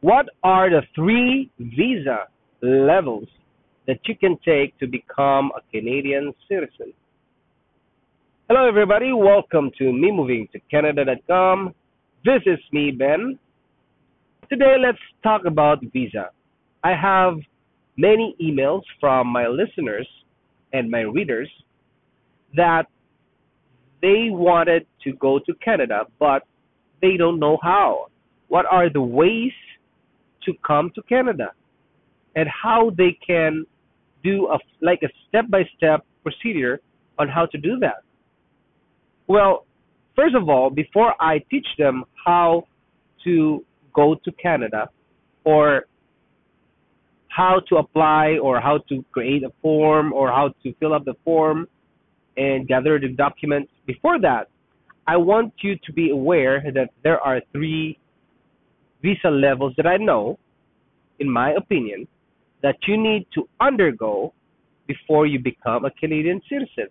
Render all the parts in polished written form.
What are the three visa levels that you can take to become a Canadian citizen? Hello, everybody. Welcome to me moving to Canada.com. This is me, Ben. Today, let's talk about visa. I have many emails from my listeners and my readers that they wanted to go to Canada, but they don't know how. What are the ways to come to Canada and how they can do a step-by-step procedure on how to do that? Well, first of all, before I teach them how to go to Canada or how to apply or how to create a form or how to fill up the form and gather the documents, before that, I want you to be aware that there are three visa levels that I know, in my opinion, that you need to undergo before you become a Canadian citizen.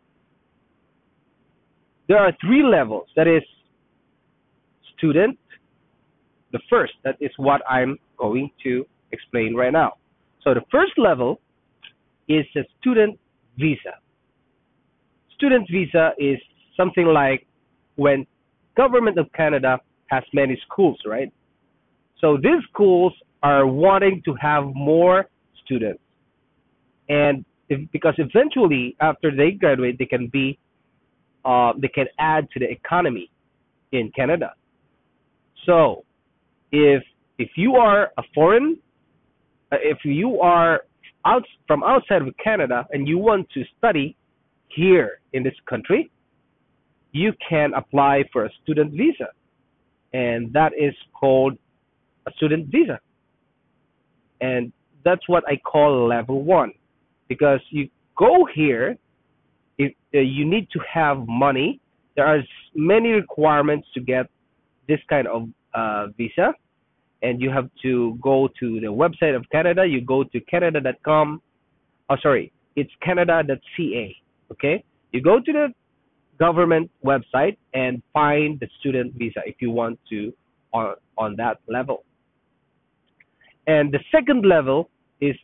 There are three levels. That is student, the first. That is what I'm going to explain right now. So the first level is a student visa. Student visa is something like when government of Canada has many schools, right? So these schools are wanting to have more students, and because eventually after they graduate, they can add to the economy in Canada. So if you are a foreign, if you are from outside of Canada and you want to study here in this country, you can apply for a student visa, and that is called a student visa. And that's what I call level one, because you go here, if you need to have money. There are many requirements to get this kind of visa, and you have to go to the website of Canada. You go to Canada.com. Oh, sorry, it's Canada.ca. Okay, you go to the government website and find the student visa if you want to on that level. And the second level is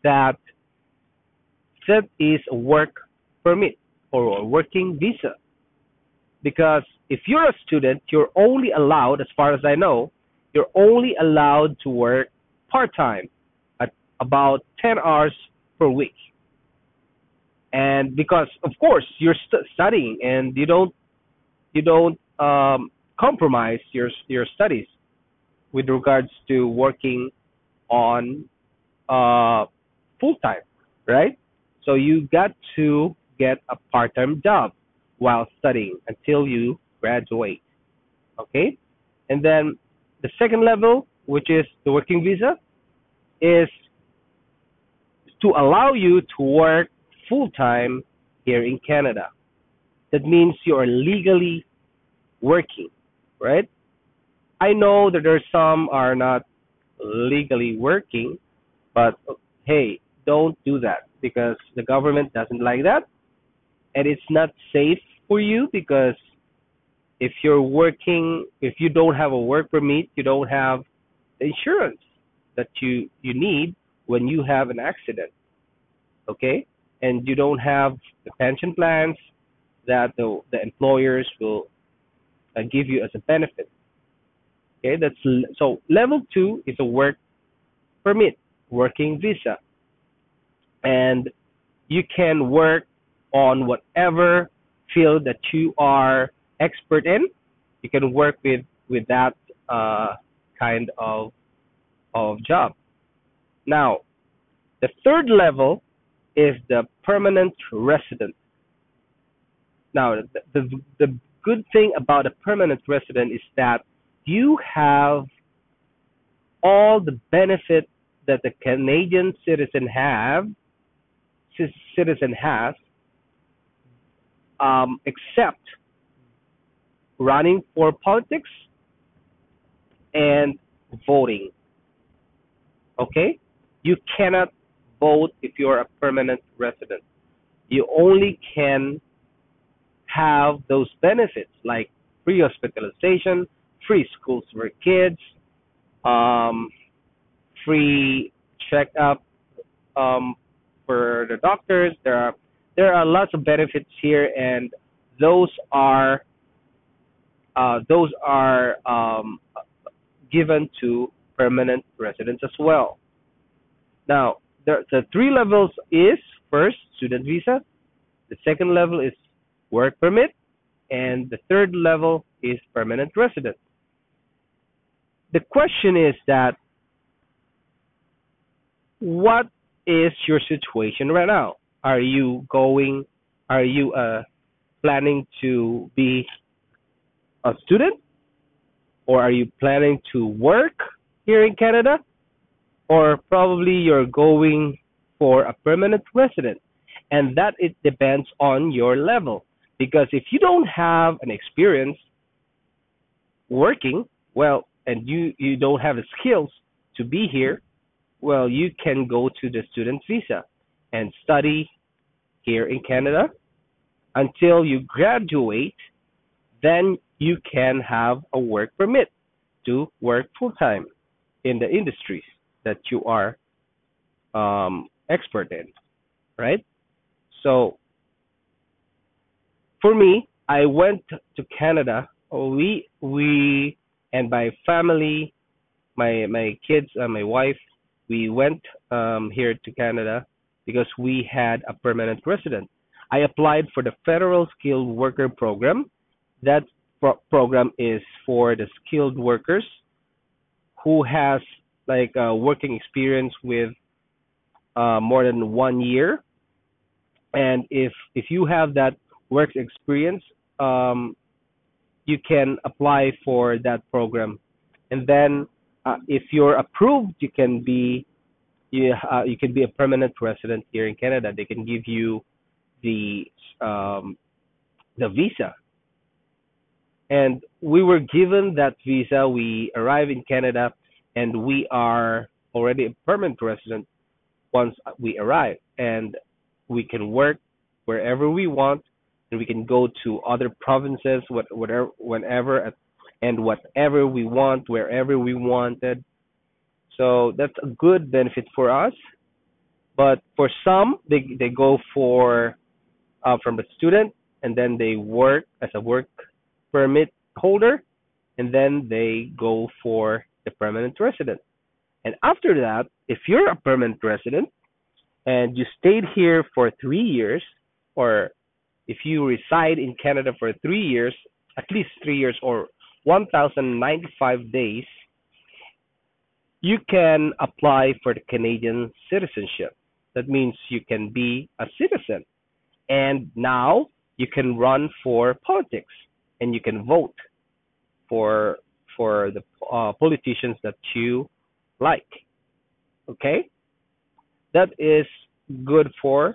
that is a work permit or a working visa. Because if you're a student, you're only allowed, as far as I know, you're only allowed to work part time at about 10 hours per week. And because of course you're studying and you don't compromise your studies with regards to working on full time, right? So you got to get a part time job while studying until you graduate. Okay? And then the second level, which is the working visa, is to allow you to work full time here in Canada. That means you are legally working, right? I know that there's some are not legally working, but hey, don't do that because the government doesn't like that, and it's not safe for you because if you don't have a work permit, you don't have the insurance that you need when you have an accident, okay? And you don't have the pension plans that the employers will give you as a benefit. Okay, so level two is a work permit, working visa, and you can work on whatever field that you are expert in. You can work with that kind of job. Now, the third level is the permanent resident. Now, the good thing about a permanent resident is that you have all the benefit that the Canadian citizen has, except running for politics and voting. Okay, you cannot vote if you're a permanent resident. You only can have those benefits like free hospitalization, free schools for kids, um, free checkup um, for the doctors. There are lots of benefits here, and those are those are given to permanent residents as well. Now, the three levels is first student visa, the second level is work permit, and the third level is permanent resident. The question is that what is your situation right now? Are you going? Are you planning to be a student, or are you planning to work here in Canada, or probably you're going for a permanent resident? And that it depends on your level, because if you don't have an experience working, well, and you don't have the skills to be here, well, you can go to the student visa and study here in Canada until you graduate. Then you can have a work permit to work full time in the industries that you are expert in, right? So for me, I went to Canada. We and my family, my kids, my wife, we went here to Canada because we had a permanent resident. I applied for the Federal Skilled Worker Program. That program is for the skilled workers who has like working experience with more than 1 year. And if you have that work experience, you can apply for that program. And then if you're approved, you can be a permanent resident here in Canada. They can give you the um, the visa, and we were given that visa. We arrive in Canada, and we are already a permanent resident once we arrive, and we can work wherever we want, and we can go to other provinces, whatever, whenever, and whatever we want, wherever we wanted. So that's a good benefit for us. But for some, they go for from a student, and then they work as a work permit holder, and then they go for the permanent resident. And after that, if you're a permanent resident and you stayed here for 3 years, or if you reside in Canada for 3 years, at least 3 years or 1,095 days, you can apply for the Canadian citizenship. That means you can be a citizen. And now you can run for politics and you can vote for the politicians that you like. Okay? That is good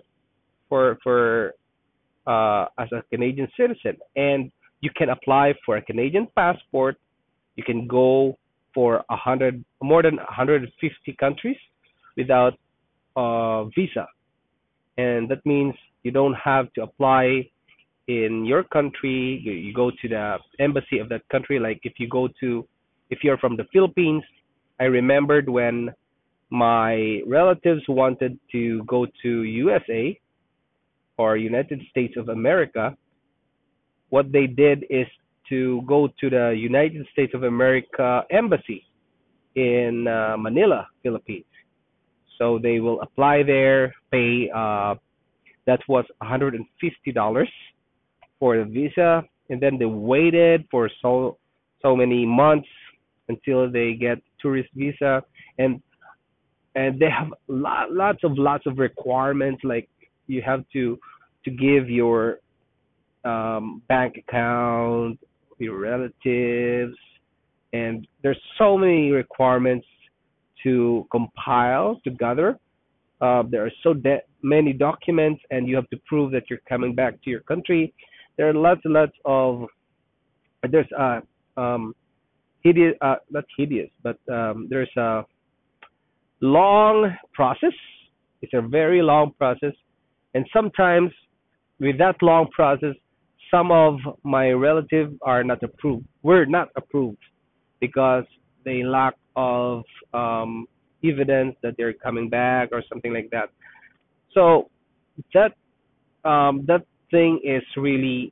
for as a Canadian citizen, and you can apply for a Canadian passport. You can go for 100 more than 150 countries without a visa, and that means you don't have to apply in your country. You go to the embassy of that country. Like if you're from the Philippines, I remembered when my relatives wanted to go to USA or United States of America, what they did is to go to the United States of America embassy in Manila, Philippines. So they will apply there, pay that was $150 for the visa, and then they waited for so many months until they get tourist visa, and they have lots of requirements, like you have to give your bank account, your relatives, and there's so many requirements to compile together. There are many documents, and you have to prove that you're coming back to your country. There are lots and lots of there's hideous, not hideous, but there's a long process. It's a very long process, and sometimes with that long process, some of my relatives are not approved. Were not approved because they lack of evidence that they're coming back or something like that. So that that thing is really,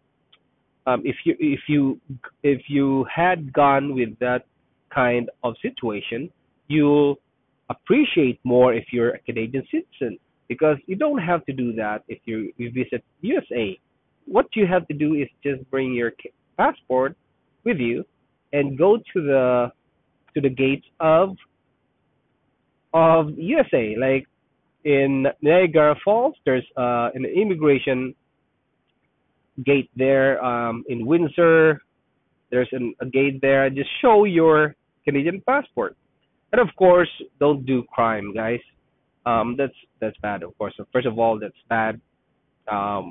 if you had gone with that kind of situation, you'll appreciate more if you're a Canadian citizen, because you don't have to do that if you visit USA. What you have to do is just bring your passport with you and go to the gates of USA. Like in Niagara Falls, there's an immigration gate there. In Windsor, there's a gate there. Just show your Canadian passport, and of course, don't do crime, guys. That's bad. Of course, so first of all, that's bad. Um,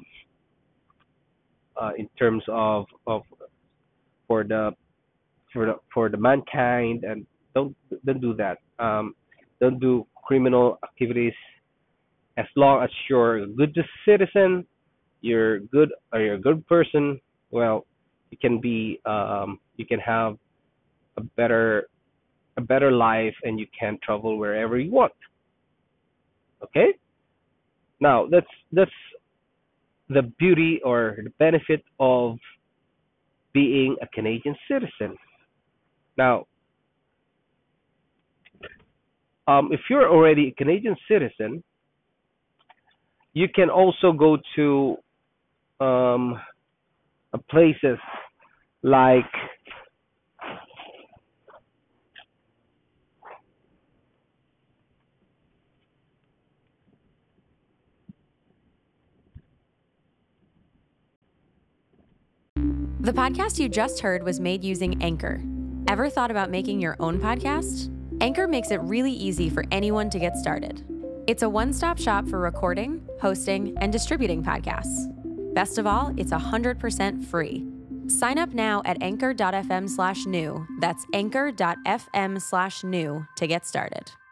in terms of for the for the mankind, and don't do that. Don't do criminal activities. As long as you're a good citizen, you're good, or you're a good person, well, you can have a better life, and you can travel wherever you want. Okay? Now that's the beauty or the benefit of being a Canadian citizen. Now, if you're already a Canadian citizen, you can also go to um, places like, The podcast you just heard was made using Anchor. Ever thought about making your own podcast? Anchor makes it really easy for anyone to get started. It's a one-stop shop for recording, hosting, and distributing podcasts. Best of all, it's 100% free. Sign up now at anchor.fm/new. That's anchor.fm/new to get started.